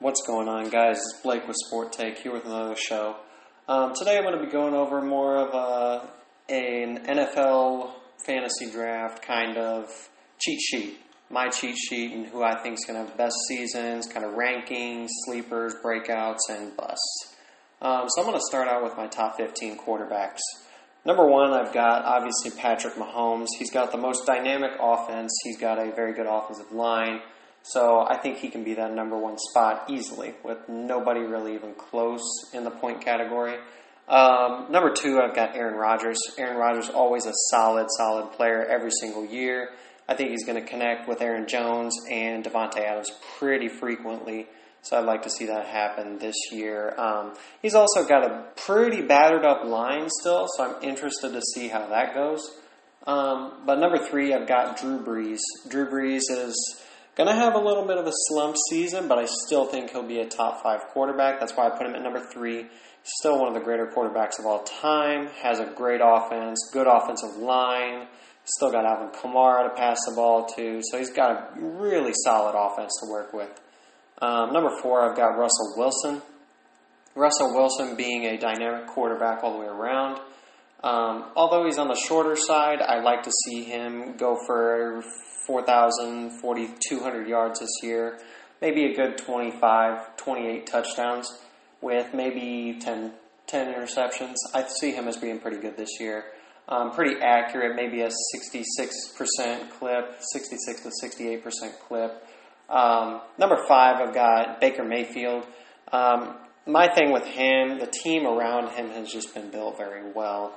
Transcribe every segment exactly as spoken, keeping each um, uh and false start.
What's going on, guys? It's Blake with Sport Take here with another show. Um, today I'm going to be going over more of a, an N F L fantasy draft kind of cheat sheet. My cheat sheet and who I think is going to have the best seasons, kind of rankings, sleepers, breakouts, and busts. Um, so I'm going to start out with my top fifteen quarterbacks. Number one, I've got, obviously, Patrick Mahomes. He's got the most dynamic offense. He's got a very good offensive line. So I think he can be that number one spot easily, with nobody really even close in the point category. Um, number two, I've got Aaron Rodgers. Aaron Rodgers, always a solid, solid player every single year. I think he's going to connect with Aaron Jones and Davante Adams pretty frequently. So I'd like to see that happen this year. Um, he's also got a pretty battered up line still, so I'm interested to see how that goes. Um, but number three, I've got Drew Brees. Drew Brees is going to have a little bit of a slump season, but I still think he'll be a top five quarterback. That's why I put him at number three. He's still one of the greater quarterbacks of all time. Has a great offense, good offensive line. Still got Alvin Kamara to pass the ball to. So he's got a really solid offense to work with. Um, number four, I've got Russell Wilson. Russell Wilson being a dynamic quarterback all the way around. Um, although he's on the shorter side, I like to see him go for four thousand, forty-two hundred yards this year. Maybe a good twenty-five, twenty-eight touchdowns with maybe ten, ten interceptions. I see him as being pretty good this year. Um, pretty accurate, maybe a sixty-six percent clip, sixty-six to sixty-eight percent clip. Um, number five, I've got Baker Mayfield. Um, my thing with him, the team around him has just been built very well.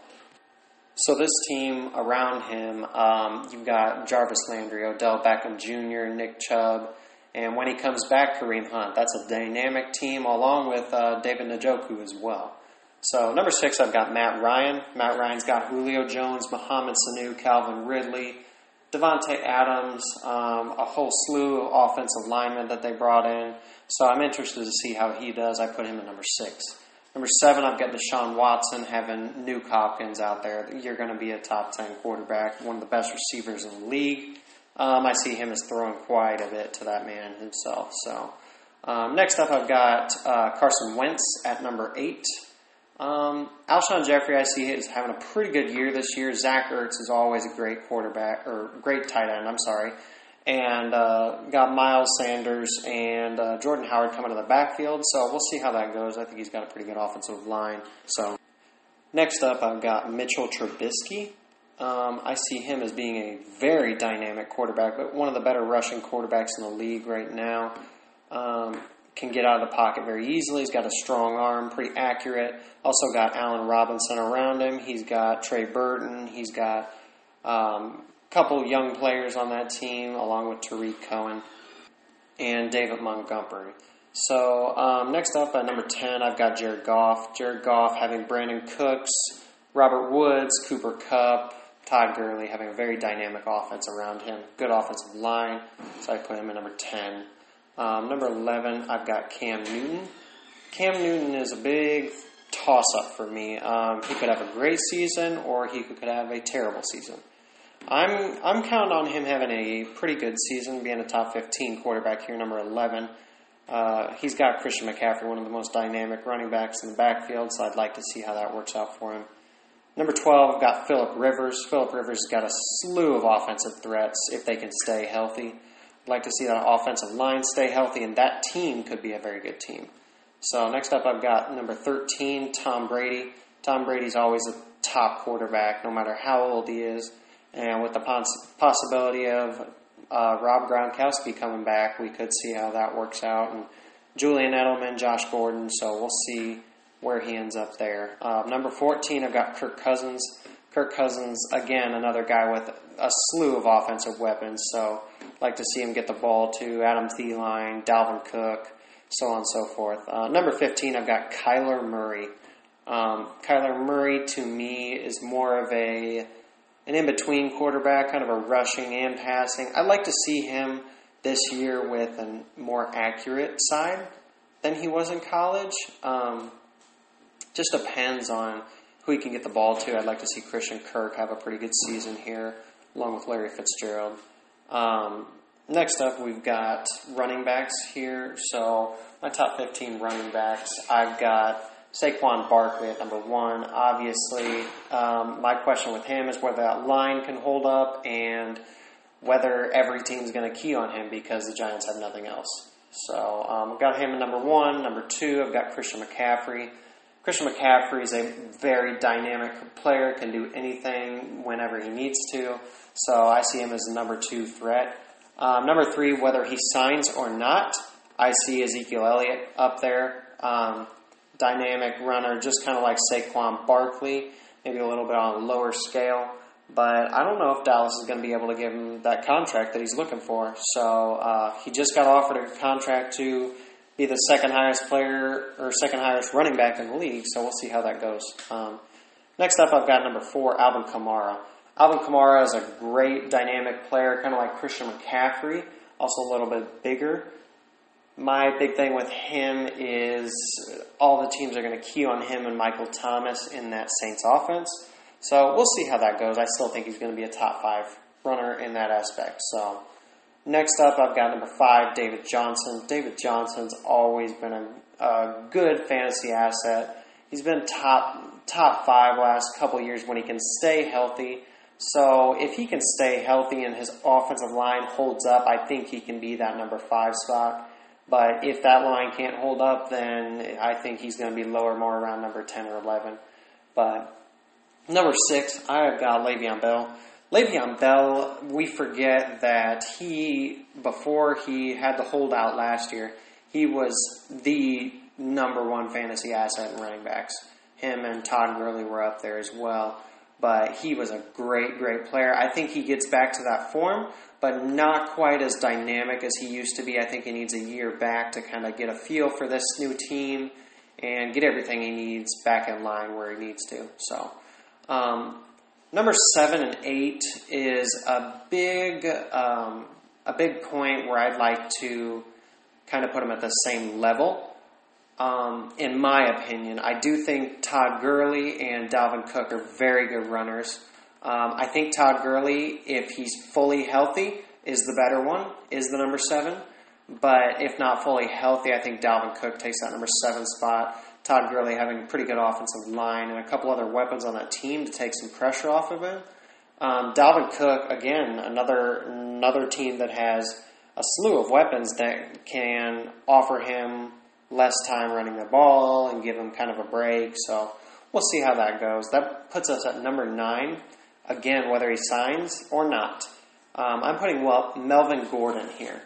So this team around him, um, you've got Jarvis Landry, Odell Beckham Junior, Nick Chubb, and when he comes back, Kareem Hunt. That's a dynamic team along with uh, David Njoku as well. So number six, I've got Matt Ryan. Matt Ryan's got Julio Jones, Mohamed Sanu, Calvin Ridley, Davante Adams, um, a whole slew of offensive linemen that they brought in. So I'm interested to see how he does. I put him at number six. Number seven, I've got Deshaun Watson, having Nuke Hopkins out there. You're going to be a top ten quarterback, one of the best receivers in the league. Um, I see him as throwing quite a bit to that man himself. So um, next up, I've got uh, Carson Wentz at number eight. Um, Alshon Jeffrey, I see, is having a pretty good year this year. Zach Ertz is always a great quarterback, or great tight end, I'm sorry. And uh, got Miles Sanders and uh, Jordan Howard coming to the backfield, so we'll see how that goes. I think he's got a pretty good offensive line. So next up, I've got Mitchell Trubisky. Um, I see him as being a very dynamic quarterback, but one of the better rushing quarterbacks in the league right now. Um, can get out of the pocket very easily. He's got a strong arm, pretty accurate. Also got Allen Robinson around him. He's got Trey Burton. He's got um, a couple young players on that team, along with Tariq Cohen and David Montgomery. So um, next up at number ten, I've got Jared Goff. Jared Goff having Brandon Cooks, Robert Woods, Cooper Kupp, Todd Gurley, having a very dynamic offense around him. Good offensive line, so I put him at number ten. Um, number eleven, I've got Cam Newton. Cam Newton is a big toss-up for me. Um, he could have a great season, or he could have a terrible season. I'm I'm counting on him having a pretty good season, being a top fifteen quarterback here, number eleven. Uh, he's got Christian McCaffrey, one of the most dynamic running backs in the backfield, so I'd like to see how that works out for him. Number twelve, I've got Phillip Rivers. Phillip Rivers has got a slew of offensive threats if they can stay healthy. I'd like to see that offensive line stay healthy, and that team could be a very good team. So next up, I've got number thirteen, Tom Brady. Tom Brady's always a top quarterback, no matter how old he is. And with the poss- possibility of uh, Rob Gronkowski coming back, we could see how that works out. And Julian Edelman, Josh Gordon, so we'll see where he ends up there. Uh, number fourteen, I've got Kirk Cousins. Kirk Cousins, again, another guy with a slew of offensive weapons, so I'd like to see him get the ball to Adam Thielen, Dalvin Cook, so on and so forth. Uh, number fifteen, I've got Kyler Murray. Um, Kyler Murray, to me, is more of a an in-between quarterback, kind of a rushing and passing. I'd like to see him this year with a more accurate side than he was in college. Um, just depends on who he can get the ball to. I'd like to see Christian Kirk have a pretty good season here, along with Larry Fitzgerald. Um, next up, we've got running backs here. So my top fifteen running backs, I've got Saquon Barkley at number one. Obviously, um, my question with him is whether that line can hold up and whether every team's going to key on him because the Giants have nothing else. So um, I've got him at number one. Number two, I've got Christian McCaffrey. Christian McCaffrey is a very dynamic player, can do anything whenever he needs to. So I see him as a number two threat. Um, number three, whether he signs or not, I see Ezekiel Elliott up there. Um, dynamic runner, just kind of like Saquon Barkley, maybe a little bit on a lower scale. But I don't know if Dallas is going to be able to give him that contract that he's looking for. So uh, he just got offered a contract to be the second highest player or second highest running back in the league. So we'll see how that goes. Um, next up, I've got number four, Alvin Kamara. Alvin Kamara is a great dynamic player, kind of like Christian McCaffrey, also a little bit bigger. My big thing with him is all the teams are going to key on him and Michael Thomas in that Saints offense. So we'll see how that goes. I still think he's going to be a top five runner in that aspect. So next up, I've got number five, David Johnson. David Johnson's always been a, a good fantasy asset. He's been top top five last couple years when he can stay healthy. So if he can stay healthy and his offensive line holds up, I think he can be that number five spot. But if that line can't hold up, then I think he's going to be lower, more around number ten or eleven. But number six, I've got Le'Veon Bell. Le'Veon Bell, we forget that he, before he had the holdout last year, he was the number one fantasy asset in running backs. Him and Todd Gurley were up there as well. But he was a great, great player. I think he gets back to that form, but not quite as dynamic as he used to be. I think he needs a year back to kind of get a feel for this new team and get everything he needs back in line where he needs to. So, um, number seven and eight is a big, um, a big point where I'd like to kind of put them at the same level. Um, in my opinion, I do think Todd Gurley and Dalvin Cook are very good runners. Um, I think Todd Gurley, if he's fully healthy, is the better one, is the number seven. But if not fully healthy, I think Dalvin Cook takes that number seven spot. Todd Gurley having a pretty good offensive line and a couple other weapons on that team to take some pressure off of him. Um, Dalvin Cook, again, another another team that has a slew of weapons that can offer him less time running the ball and give him kind of a break. So we'll see how that goes. That puts us at number nine. Again, whether he signs or not. Um, I'm putting well, Melvin Gordon here.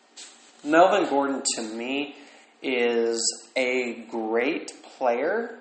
Melvin Gordon, to me, is a great player,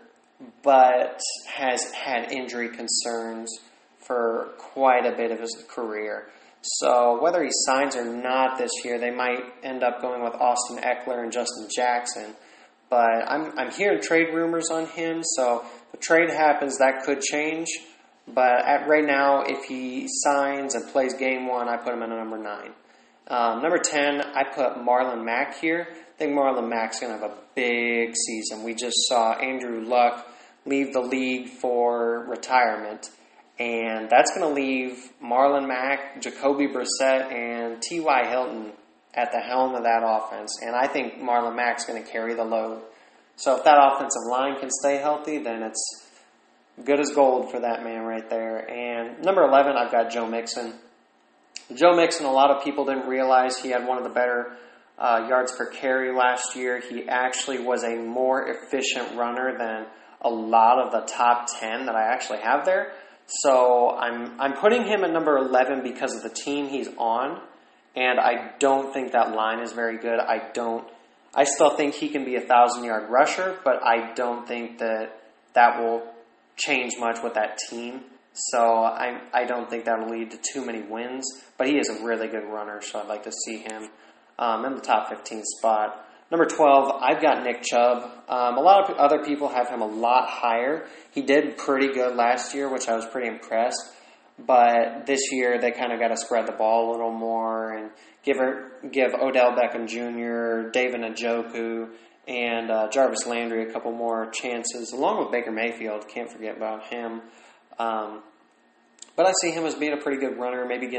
but has had injury concerns for quite a bit of his career. So whether he signs or not this year, they might end up going with Austin Eckler and Justin Jackson. But I'm I'm hearing trade rumors on him, so if the trade happens, that could change. But at right now, if he signs and plays game one, I put him at number nine. Um, number ten, I put Marlon Mack here. I think Marlon Mack's going to have a big season. We just saw Andrew Luck leave the league for retirement. And that's going to leave Marlon Mack, Jacoby Brissett, and T Y. Hilton at the helm of that offense. And I think Marlon Mack's going to carry the load. So if that offensive line can stay healthy, then it's good as gold for that man right there. And number eleven, I've got Joe Mixon. Joe Mixon, a lot of people didn't realize he had one of the better uh, yards per carry last year. He actually was a more efficient runner than a lot of the top ten that I actually have there. So I'm I'm putting him at number eleven because of the team he's on, and I don't think that line is very good. I don't. I still think he can be a thousand-yard rusher, but I don't think that that will change much with that team. So I I don't think that will lead to too many wins. But he is a really good runner, so I'd like to see him um, in the top fifteen spot. Number twelve, I've got Nick Chubb. Um, a lot of other people have him a lot higher. He did pretty good last year, which I was pretty impressed. But this year, they kind of got to spread the ball a little more and give her, give Odell Beckham Junior, David Njoku, and uh, Jarvis Landry a couple more chances, along with Baker Mayfield. Can't forget about him. Um, but I see him as being a pretty good runner, maybe getting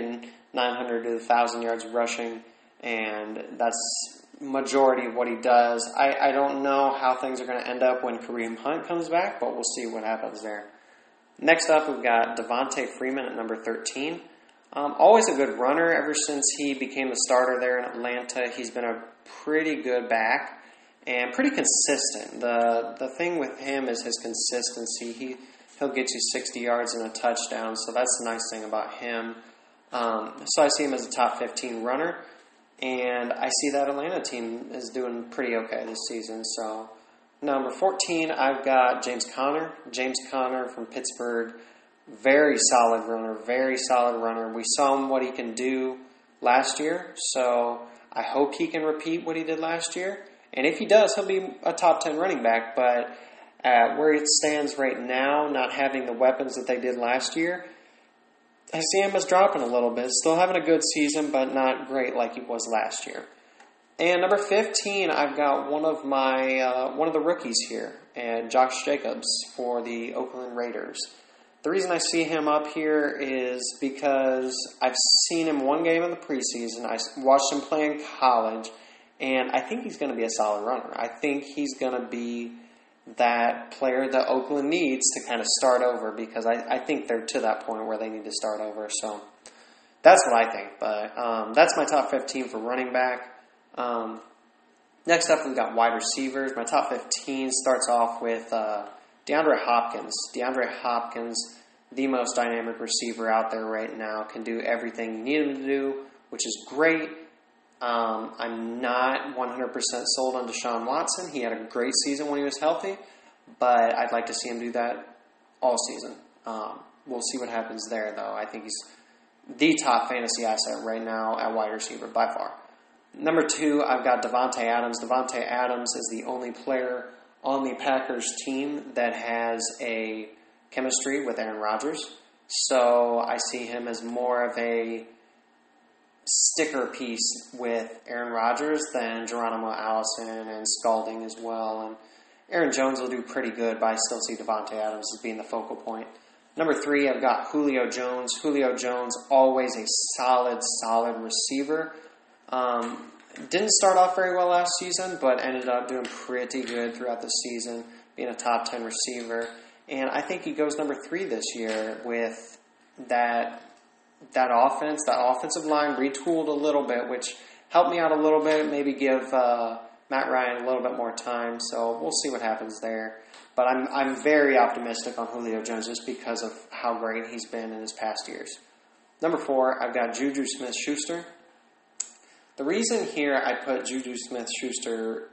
nine hundred to one thousand yards rushing, and that's majority of what he does. I, I don't know how things are going to end up when Kareem Hunt comes back, but we'll see what happens there. Next up, we've got Devonta Freeman at number thirteen. Um, always a good runner. Ever since he became the starter there in Atlanta, he's been a pretty good back and pretty consistent. The the thing with him is his consistency. He, he'll get you sixty yards and a touchdown, so that's the nice thing about him. Um, so I see him as a top fifteen runner. And I see that Atlanta team is doing pretty okay this season. So, number fourteen, I've got James Conner. James Conner from Pittsburgh, very solid runner, very solid runner. We saw him what he can do last year, so I hope he can repeat what he did last year. And if he does, he'll be a top ten running back. But at where it stands right now, not having the weapons that they did last year, I see him as dropping a little bit. Still having a good season, but not great like he was last year. And number fifteen, I've got one of my uh, one of the rookies here, and Josh Jacobs for the Oakland Raiders. The reason I see him up here is because I've seen him one game in the preseason. I watched him play in college, and I think he's going to be a solid runner. I think he's going to be that player that Oakland needs to kind of start over, because I, I think they're to that point where they need to start over. So that's what I think. But um, that's my top fifteen for running back. Um, next up, we've got wide receivers. My top fifteen starts off with uh, DeAndre Hopkins. DeAndre Hopkins, the most dynamic receiver out there right now, can do everything you need him to do, which is great. Um, I'm not one hundred percent sold on Deshaun Watson. He had a great season when he was healthy, but I'd like to see him do that all season. Um, we'll see what happens there, though. I think he's the top fantasy asset right now at wide receiver by far. Number two, I've got Davante Adams. Davante Adams is the only player on the Packers team that has a chemistry with Aaron Rodgers. So I see him as more of a sticker piece with Aaron Rodgers than Geronimo Allison and Spalding as well. And Aaron Jones will do pretty good, but I still see Davante Adams as being the focal point. Number three, I've got Julio Jones. Julio Jones, always a solid, solid receiver. Um, didn't start off very well last season, but ended up doing pretty good throughout the season, being a top ten receiver. And I think he goes number three this year with that that offense, that offensive line retooled a little bit, which helped me out a little bit, maybe give uh, Matt Ryan a little bit more time. So we'll see what happens there. But I'm I'm very optimistic on Julio Jones just because of how great he's been in his past years. Number four, I've got Juju Smith-Schuster. The reason here I put Juju Smith-Schuster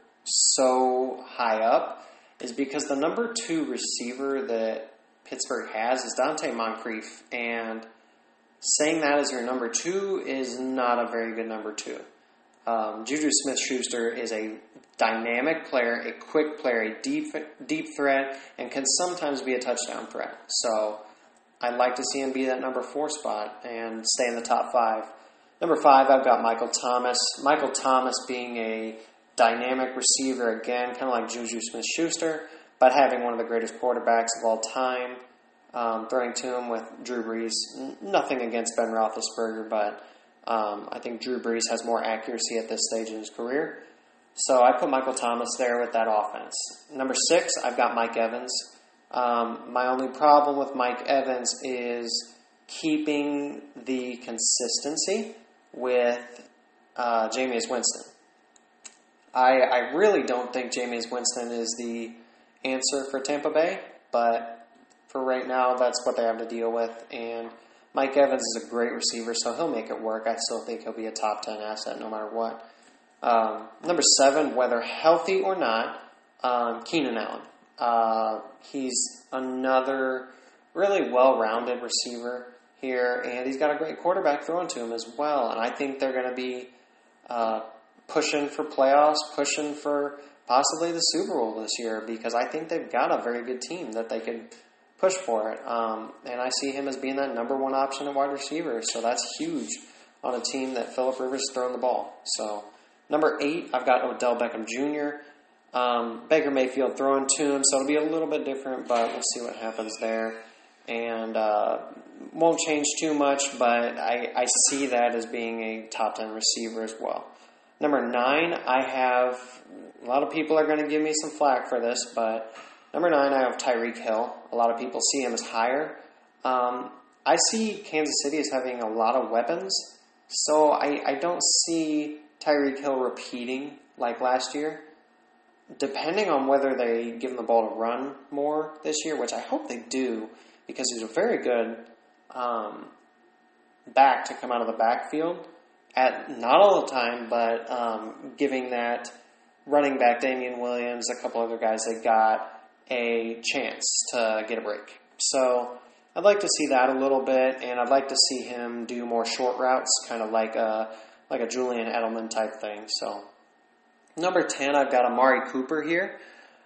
so high up is because the number two receiver that Pittsburgh has is Dante Moncrief, and saying that as your number two is not a very good number two. Um, Juju Smith-Schuster is a dynamic player, a quick player, a deep deep threat, and can sometimes be a touchdown threat. So I'd like to see him be that number four spot and stay in the top five. Number five, I've got Michael Thomas. Michael Thomas being a dynamic receiver, again, kind of like Juju Smith-Schuster, but having one of the greatest quarterbacks of all time. Um, throwing to him with Drew Brees. N- nothing against Ben Roethlisberger, but um, I think Drew Brees has more accuracy at this stage in his career. So I put Michael Thomas there with that offense. Number six, I've got Mike Evans. Um, my only problem with Mike Evans is keeping the consistency with uh, Jameis Winston. I, I really don't think Jameis Winston is the answer for Tampa Bay, but for right now, that's what they have to deal with. And Mike Evans is a great receiver, so he'll make it work. I still think he'll be a top ten asset no matter what. Um, number seven, whether healthy or not, um, Keenan Allen. Uh, he's another really well-rounded receiver here, and he's got a great quarterback throwing to him as well. And I think they're going to be uh, pushing for playoffs, pushing for possibly the Super Bowl this year, because I think they've got a very good team that they could push for it. Um, and I see him as being that number one option at wide receiver. So that's huge on a team that Phillip Rivers is throwing the ball. So number eight, I've got Odell Beckham Junior Um, Baker Mayfield throwing to him, so it'll be a little bit different, but we'll see what happens there. and uh, won't change too much, but I, I see that as being a top ten receiver as well. Number nine, I have, a lot of people are going to give me some flack for this, but number nine, I have Tyreek Hill. A lot of people see him as higher. Um, I see Kansas City as having a lot of weapons, so I, I don't see Tyreek Hill repeating like last year. Depending on whether they give him the ball to run more this year, which I hope they do, because he's a very good um, back to come out of the backfield. At not all the time, but um, giving that running back Damian Williams, a couple other guys that got a chance to get a break. So I'd like to see that a little bit, and I'd like to see him do more short routes, kind of like a like a Julian Edelman type thing. So number ten, I've got Amari Cooper here.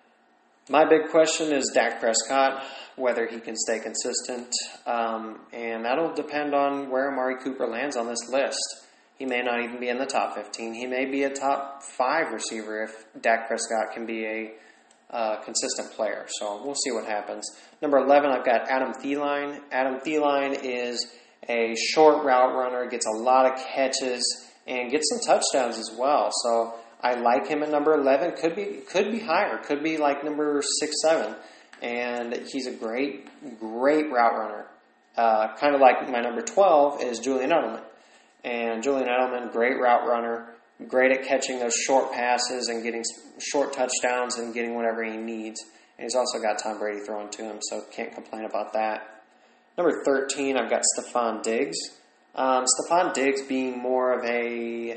My big question is Dak Prescott, whether he can stay consistent, um, and that'll depend on where Amari Cooper lands on this list. He may not even be in the top fifteen. He may be a top five receiver if Dak Prescott can be a uh, consistent player. So we'll see what happens. Number eleven, I've got Adam Thielen. Adam Thielen is a short route runner, gets a lot of catches, and gets some touchdowns as well. So I like him at number eleven. Could be could be higher. Could be like number six, seven. And he's a great, great route runner. Uh, kind of like my number twelve is Julian Edelman. And Julian Edelman, great route runner, great at catching those short passes and getting short touchdowns and getting whatever he needs. And he's also got Tom Brady throwing to him, so can't complain about that. Number thirteen, I've got Stephon Diggs. Um, Stephon Diggs being more of a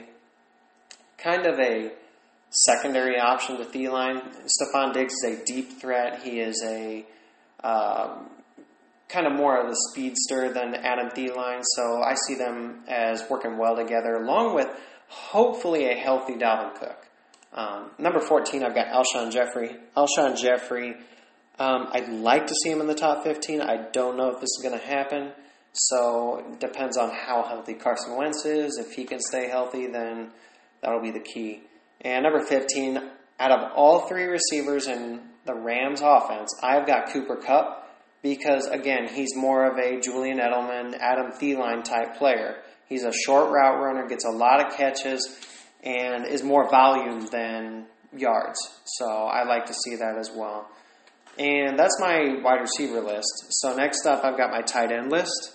kind of a secondary option to Thielen. Stephon Diggs is a deep threat. He is a um, kind of more of a speedster than Adam Thielen, so I see them as working well together, along with hopefully a healthy Dalvin Cook. Um, number fourteen, I've got Alshon Jeffrey. Alshon Jeffrey, um, I'd like to see him in the top fifteen. I don't know if this is going to happen, so it depends on how healthy Carson Wentz is. If he can stay healthy, then that'll be the key. And number fifteen, out of all three receivers in the Rams offense, I've got Cooper Kupp. Because, again, he's more of a Julian Edelman, Adam Thielen type player. He's a short route runner, gets a lot of catches, and is more volume than yards. So I like to see that as well. And that's my wide receiver list. So next up, I've got my tight end list.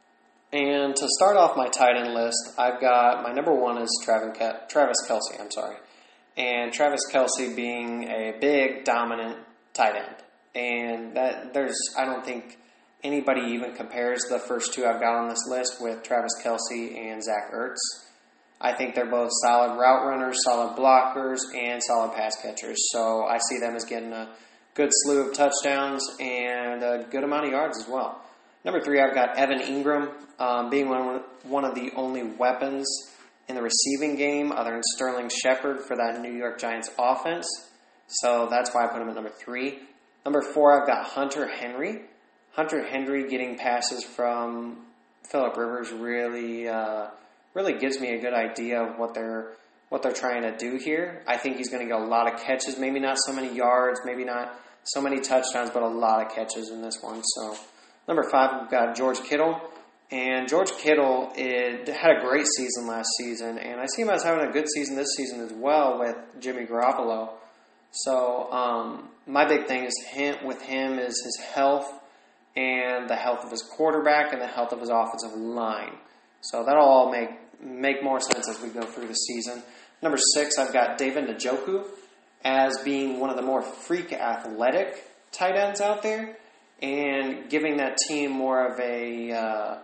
And to start off my tight end list, I've got, my number one is Travis Kelce, I'm sorry. And Travis Kelce being a big, dominant tight end. And that there's, I don't think anybody even compares the first two I've got on this list with Travis Kelce and Zach Ertz. I think they're both solid route runners, solid blockers, and solid pass catchers. So I see them as getting a good slew of touchdowns and a good amount of yards as well. Number three, I've got Evan Ingram, um, being one, one of the only weapons in the receiving game other than Sterling Shepard for that New York Giants offense. So that's why I put him at number three. Number four, I've got Hunter Henry. Hunter Henry getting passes from Phillip Rivers really, uh, really gives me a good idea of what they're what they're trying to do here. I think he's going to get a lot of catches, maybe not so many yards, maybe not so many touchdowns, but a lot of catches in this one. So, number five, we've got George Kittle, and George Kittle it, had a great season last season, and I see him as having a good season this season as well with Jimmy Garoppolo. So, um, my big thing is him, with him is his health and the health of his quarterback and the health of his offensive line. So that'll all make make more sense as we go through the season. Number six, I've got David Njoku as being one of the more freak athletic tight ends out there and giving that team more of a uh,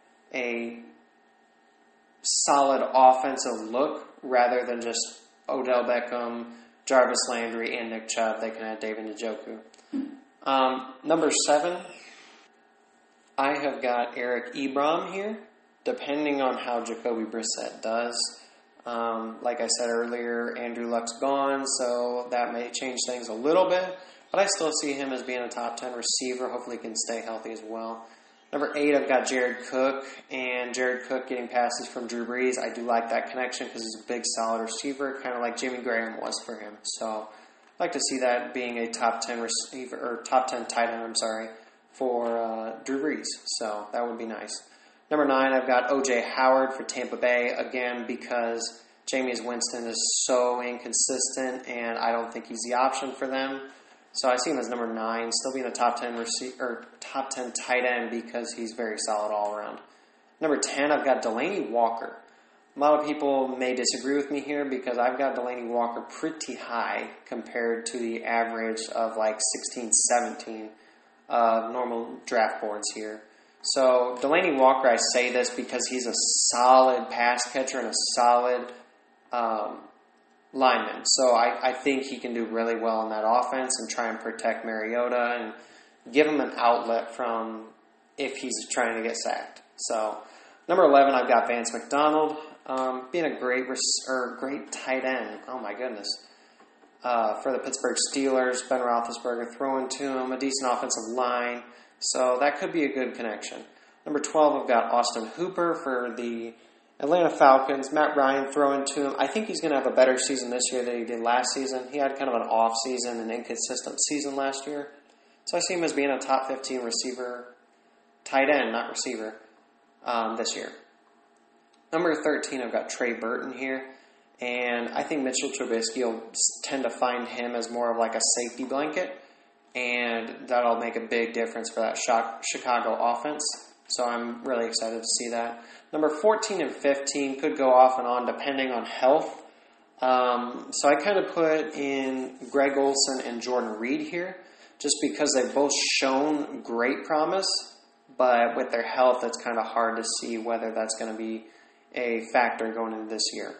a solid offensive look rather than just Odell Beckham, Jarvis Landry, and Nick Chubb. They can add David Njoku. Um, number seven, I have got Eric Ebron here, depending on how Jacoby Brissett does. Um, like I said earlier, Andrew Luck's gone, so that may change things a little bit, but I still see him as being a top ten receiver. Hopefully he can stay healthy as well. Number eight, I've got Jared Cook, and Jared Cook getting passes from Drew Brees. I do like that connection because he's a big, solid receiver, kind of like Jimmy Graham was for him. So I'd like to see that being a top ten receiver, or top ten tight end, I'm sorry, for uh, Drew Brees. So that would be nice. Number nine, I've got O J Howard for Tampa Bay, again, because Jameis Winston is so inconsistent, and I don't think he's the option for them. So I see him as number nine, still being a top ten rece- or top ten tight end because he's very solid all around. Number ten, I've got Delanie Walker. A lot of people may disagree with me here because I've got Delanie Walker pretty high compared to the average of like sixteen, seventeen uh, normal draft boards here. So Delanie Walker, I say this because he's a solid pass catcher and a solid um, lineman. So I, I think he can do really well in that offense and try and protect Mariota and give him an outlet from if he's trying to get sacked. So number eleven, I've got Vance McDonald, um, being a great res- or great tight end. Oh my goodness. Uh, for the Pittsburgh Steelers, Ben Roethlisberger throwing to him, a decent offensive line. So that could be a good connection. Number twelve, I've got Austin Hooper for the Atlanta Falcons. Matt Ryan throwing to him. I think he's going to have a better season this year than he did last season. He had kind of an off season, an inconsistent season last year. So I see him as being a top fifteen receiver, tight end, not receiver, um, this year. Number thirteen, I've got Trey Burton here. And I think Mitchell Trubisky will tend to find him as more of like a safety blanket. And that'll make a big difference for that Chicago offense. So I'm really excited to see that. Number fourteen and fifteen could go off and on depending on health. Um, so I kind of put in Greg Olsen and Jordan Reed here just because they've both shown great promise. But with their health, it's kind of hard to see whether that's going to be a factor going into this year.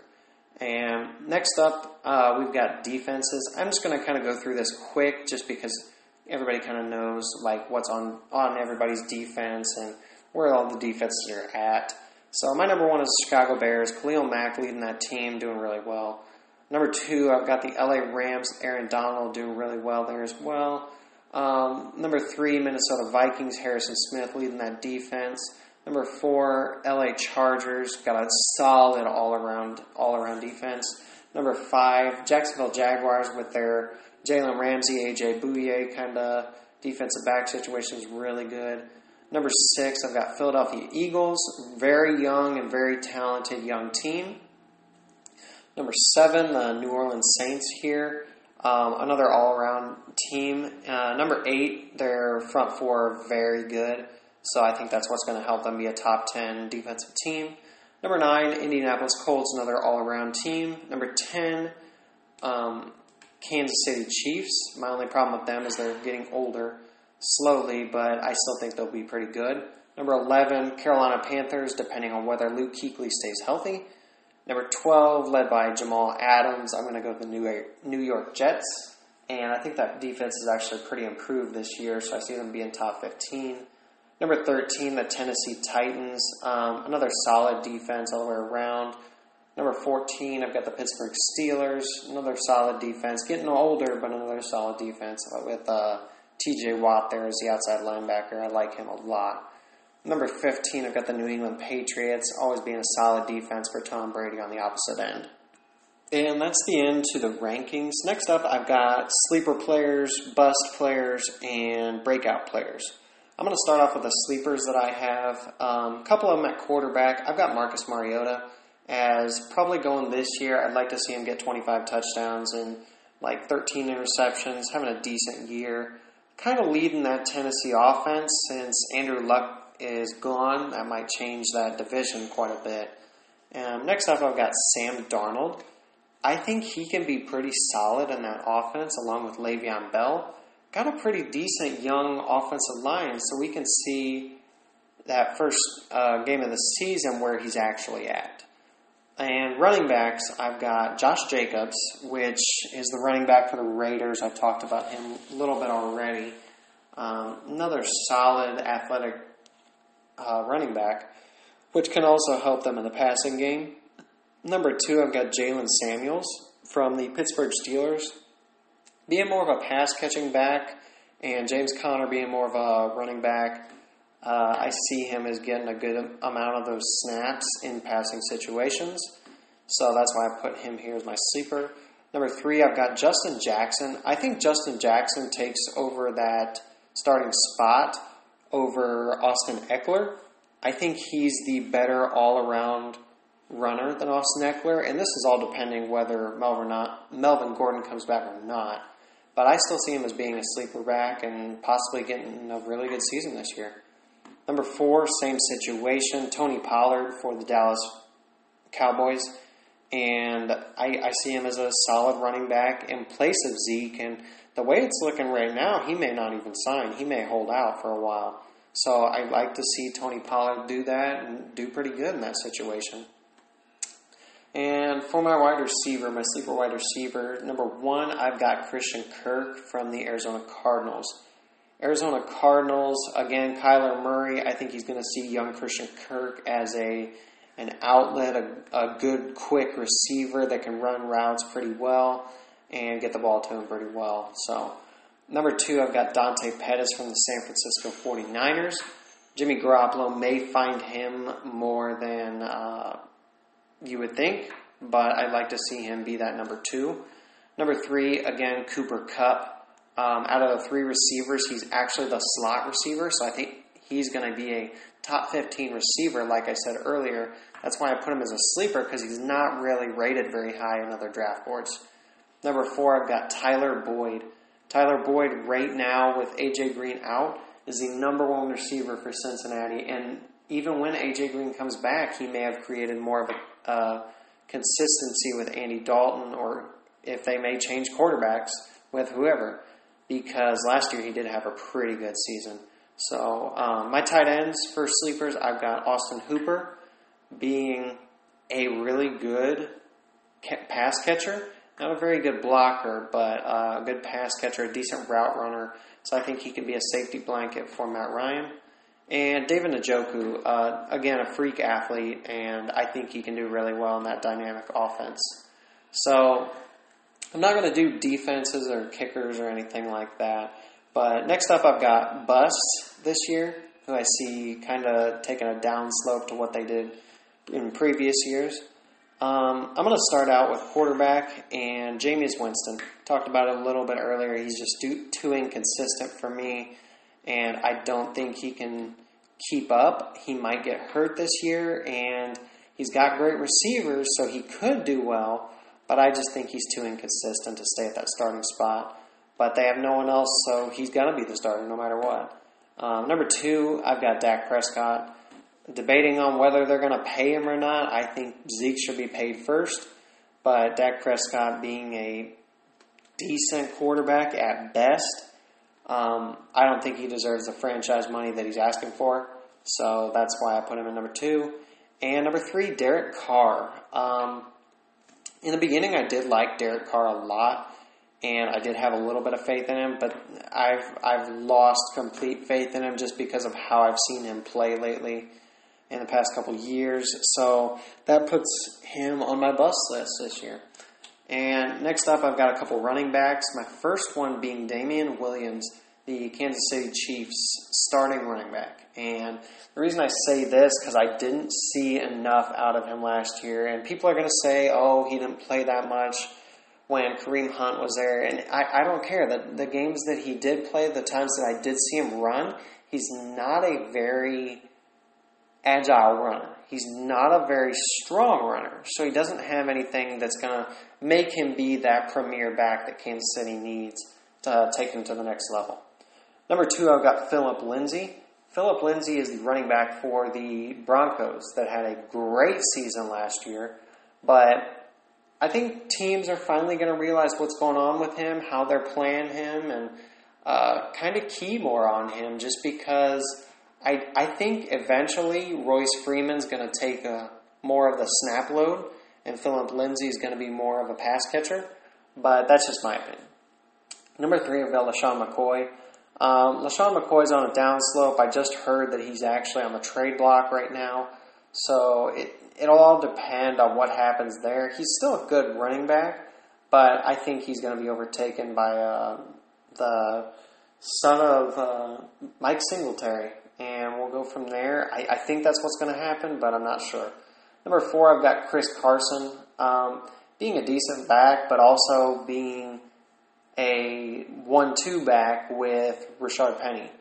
And next up, uh, we've got defenses. I'm just going to kind of go through this quick just because everybody kind of knows like what's on, on everybody's defense and where all the defenses are at. So my number one is the Chicago Bears. Khalil Mack leading that team, doing really well. Number two, I've got the L A Rams. Aaron Donald doing really well there as well. Um, number three, Minnesota Vikings. Harrison Smith leading that defense. Number four, L A Chargers. Got a solid all-around all-around defense. Number five, Jacksonville Jaguars with their Jalen Ramsey, A J Bouye kind of defensive back situation is really good. Number six, I've got Philadelphia Eagles. Very young and very talented young team. Number seven, the New Orleans Saints here. Um, another all-around team. Uh, number eight, their front four are very good. So I think that's what's going to help them be a top ten defensive team. Number nine, Indianapolis Colts, another all-around team. Number ten, um, Kansas City Chiefs. My only problem with them is they're getting older slowly, but I still think they'll be pretty good. Number eleven, Carolina Panthers, depending on whether Luke Kuechly stays healthy. Number twelve, led by Jamal Adams, I'm going to go with the New York Jets. And I think that defense is actually pretty improved this year, so I see them being top fifteen. Number thirteen, the Tennessee Titans. Um, another solid defense all the way around. Number fourteen, I've got the Pittsburgh Steelers. Another solid defense. Getting older, but another solid defense with uh, T J Watt there as the outside linebacker. I like him a lot. Number fifteen, I've got the New England Patriots. Always being a solid defense for Tom Brady on the opposite end. And that's the end to the rankings. Next up, I've got sleeper players, bust players, and breakout players. I'm going to start off with the sleepers that I have. Um, a couple of them at quarterback. I've got Marcus Mariota as probably going this year. I'd like to see him get twenty-five touchdowns and like thirteen interceptions, having a decent year. Kind of leading that Tennessee offense since Andrew Luck is gone. That might change that division quite a bit. Um, next up, I've got Sam Darnold. I think he can be pretty solid in that offense along with Le'Veon Bell. Got a pretty decent young offensive line, so we can see that first uh, game of the season where he's actually at. And running backs, I've got Josh Jacobs, which is the running back for the Raiders. I've talked about him a little bit already. Um, another solid athletic uh, running back, which can also help them in the passing game. Number two, I've got Jalen Samuels from the Pittsburgh Steelers. Being more of a pass-catching back, and James Conner being more of a running back, uh, I see him as getting a good amount of those snaps in passing situations. So that's why I put him here as my sleeper. Number three, I've got Justin Jackson. I think Justin Jackson takes over that starting spot over Austin Eckler. I think he's the better all-around runner than Austin Eckler, and this is all depending whether Melvin, not, Melvin Gordon comes back or not. But I still see him as being a sleeper back and possibly getting a really good season this year. Number four, same situation, Tony Pollard for the Dallas Cowboys. And I, I see him as a solid running back in place of Zeke. And the way it's looking right now, he may not even sign. He may hold out for a while. So I'd like to see Tony Pollard do that and do pretty good in that situation. And for my wide receiver, my sleeper wide receiver, number one, I've got Christian Kirk from the Arizona Cardinals. Arizona Cardinals, again, Kyler Murray, I think he's going to see young Christian Kirk as a an outlet, a, a good, quick receiver that can run routes pretty well and get the ball to him pretty well. So, number two, I've got Dante Pettis from the San Francisco forty-niners. Jimmy Garoppolo may find him more than uh, you would think, but I'd like to see him be that number two. Number three, again, Cooper Kupp. Um, out of the three receivers, he's actually the slot receiver, so I think he's going to be a top fifteen receiver, like I said earlier. That's why I put him as a sleeper, because he's not really rated very high in other draft boards. Number four, I've got Tyler Boyd. Tyler Boyd, right now, with A J Green out, is the number one receiver for Cincinnati, and even when A J Green comes back, he may have created more of a uh, consistency with Andy Dalton, or if they may change quarterbacks with whoever, because last year he did have a pretty good season. So um, my tight ends for sleepers, I've got Austin Hooper being a really good ca- pass catcher. Not a very good blocker, but uh, a good pass catcher, a decent route runner. So I think he can be a safety blanket for Matt Ryan. And David Njoku, uh, again, a freak athlete, and I think he can do really well in that dynamic offense. So I'm not going to do defenses or kickers or anything like that. But next up, I've got busts this year, who I see kind of taking a down slope to what they did in previous years. Um, I'm going to start out with quarterback and Jameis Winston. Talked about it a little bit earlier. He's just too, too inconsistent for me, and I don't think he can keep up. He might get hurt this year, and he's got great receivers, so he could do well, but I just think he's too inconsistent to stay at that starting spot. But they have no one else, so he's going to be the starter no matter what. Um, number two, I've got Dak Prescott. Debating on whether they're going to pay him or not, I think Zeke should be paid first. But Dak Prescott being a decent quarterback at best, um, I don't think he deserves the franchise money that he's asking for. So that's why I put him in number two. And number three, Derek Carr. Um, in the beginning, I did like Derek Carr a lot. And I did have a little bit of faith in him, but I've I've lost complete faith in him just because of how I've seen him play lately in the past couple years. So that puts him on my bust list this year. And next up, I've got a couple running backs. My first one being Damian Williams, the Kansas City Chiefs starting running back. And the reason I say this, because I didn't see enough out of him last year. And people are going to say, oh, he didn't play that much when Kareem Hunt was there, and I, I don't care. The, the games that he did play, the times that I did see him run, he's not a very agile runner. He's not a very strong runner, so he doesn't have anything that's going to make him be that premier back that Kansas City needs to take him to the next level. Number two, I've got Phillip Lindsay. Phillip Lindsay is the running back for the Broncos that had a great season last year, but I think teams are finally going to realize what's going on with him, how they're playing him, and uh, kind of key more on him just because I I think eventually Royce Freeman's going to take a, more of the snap load and Phillip Lindsay is going to be more of a pass catcher, but that's just my opinion. Number three, I've got LaShawn McCoy. Um, LaShawn McCoy's on a downslope. I just heard that he's actually on the trade block right now, so it It'll all depend on what happens there. He's still a good running back, but I think he's going to be overtaken by uh, the son of uh, Mike Singletary, and we'll go from there. I, I think that's what's going to happen, but I'm not sure. Number four, I've got Chris Carson, um, being a decent back, but also being a one two back with Rashard Penny.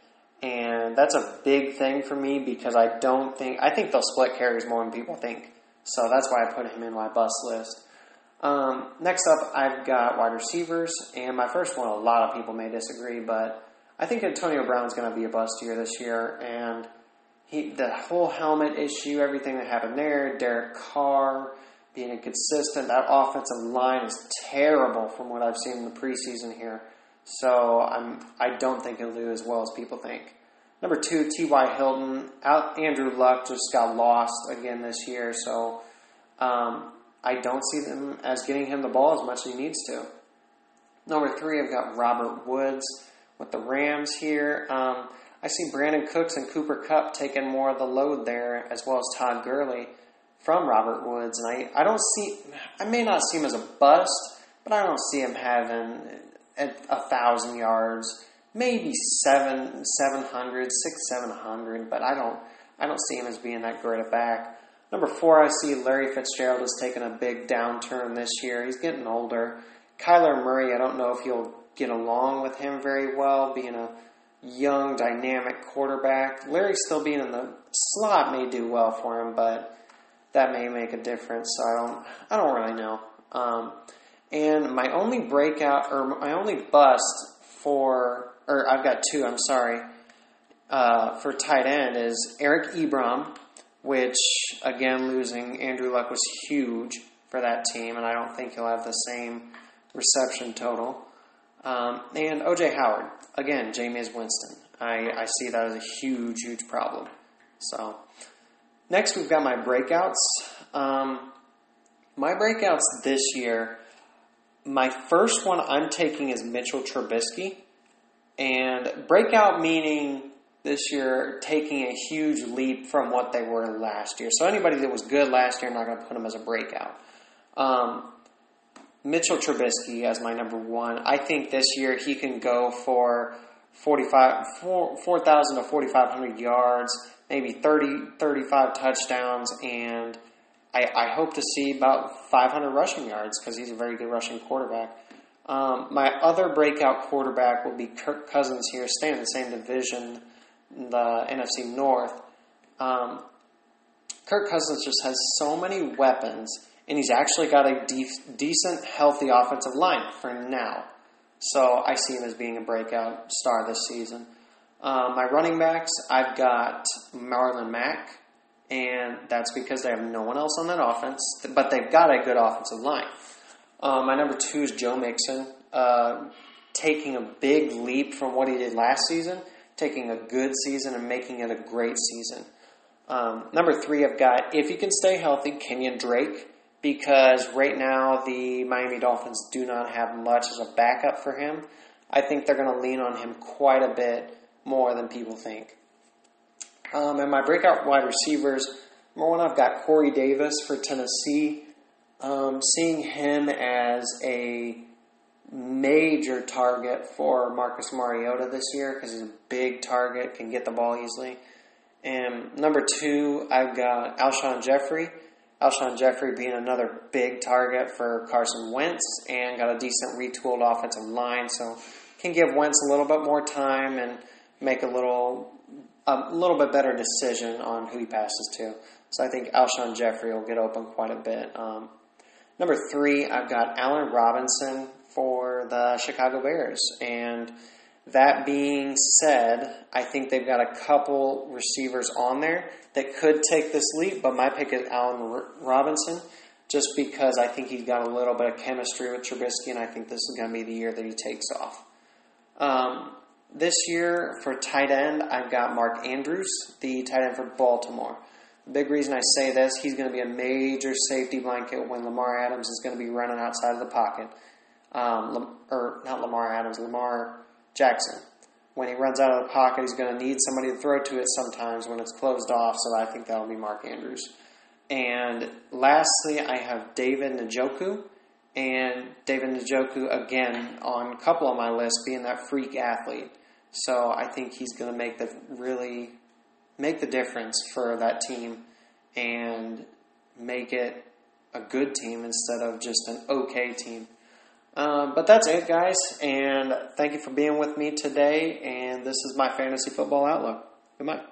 And that's a big thing for me because I don't think, I think they'll split carries more than people think. So that's why I put him in my bust list. Um, next up, I've got wide receivers. And my first one, a lot of people may disagree, but I think Antonio Brown's going to be a bust year this year. And he, the whole helmet issue, everything that happened there, Derek Carr being inconsistent, that offensive line is terrible from what I've seen in the preseason here. So I'm, I don't think he'll do as well as people think. Number two, T Y. Hilton. Out, Andrew Luck just got lost again this year, so um, I don't see them as getting him the ball as much as he needs to. Number three, I've got Robert Woods with the Rams here. Um, I see Brandon Cooks and Cooper Kupp taking more of the load there, as well as Todd Gurley from Robert Woods. And I, I don't see, I may not see him as a bust, but I don't see him having at a thousand yards, maybe seven, seven hundred, six, seven hundred, but I don't, I don't see him as being that great a back. Number four, I see Larry Fitzgerald has taken a big downturn this year. He's getting older. Kyler Murray, I don't know if you'll get along with him very well, being a young, dynamic quarterback. Larry still being in the slot may do well for him, but that may make a difference. So I don't, I don't really know. Um, And my only breakout, or my only bust for, or I've got two, I'm sorry, uh, for tight end is Eric Ebron, which, again, losing Andrew Luck was huge for that team, and I don't think he'll have the same reception total. Um, and O J Howard, again, Jameis Winston. I, I see that as a huge, huge problem. So, next we've got my breakouts. Um, my breakouts this year, my first one I'm taking is Mitchell Trubisky. And breakout meaning this year taking a huge leap from what they were last year. So anybody that was good last year, I'm not going to put them as a breakout. Um, Mitchell Trubisky as my number one. I think this year he can go for forty-five, four thousand to forty-five hundred yards, maybe thirty, thirty-five touchdowns, and I, I hope to see about five hundred rushing yards because he's a very good rushing quarterback. Um, my other breakout quarterback will be Kirk Cousins here, staying in the same division, the N F C North. Um, Kirk Cousins just has so many weapons, and he's actually got a de- decent, healthy offensive line for now. So I see him as being a breakout star this season. Um, my running backs, I've got Marlon Mack. And that's because they have no one else on that offense, but they've got a good offensive line. Um, my number two is Joe Mixon, uh, taking a big leap from what he did last season, taking a good season and making it a great season. Um, number three, I've got, if he can stay healthy, Kenyon Drake, because right now the Miami Dolphins do not have much as a backup for him. I think they're going to lean on him quite a bit more than people think. Um, and my breakout wide receivers, number one, I've got Corey Davis for Tennessee. Um, seeing him as a major target for Marcus Mariota this year because he's a big target, can get the ball easily. And number two, I've got Alshon Jeffrey. Alshon Jeffrey being another big target for Carson Wentz and got a decent retooled offensive line, so can give Wentz a little bit more time and make a little... a little bit better decision on who he passes to. So I think Alshon Jeffrey will get open quite a bit. Um, number three, I've got Allen Robinson for the Chicago Bears. And that being said, I think they've got a couple receivers on there that could take this leap, but my pick is Allen R- Robinson just because I think he's got a little bit of chemistry with Trubisky, and I think this is going to be the year that he takes off. Um, this year, for tight end, I've got Mark Andrews, the tight end for Baltimore. The big reason I say this, he's going to be a major safety blanket when Lamar Adams is going to be running outside of the pocket. Um, or not Lamar Adams, Lamar Jackson. When he runs out of the pocket, he's going to need somebody to throw to it sometimes when it's closed off, so I think that'll be Mark Andrews. And lastly, I have David Njoku. And David Njoku, again, on a couple of my lists, being that freak athlete. So I think he's going to make the really make the difference for that team and make it a good team instead of just an okay team. Um, but that's it, guys, and thank you for being with me today, and this is my Fantasy Football Outlook. Goodbye.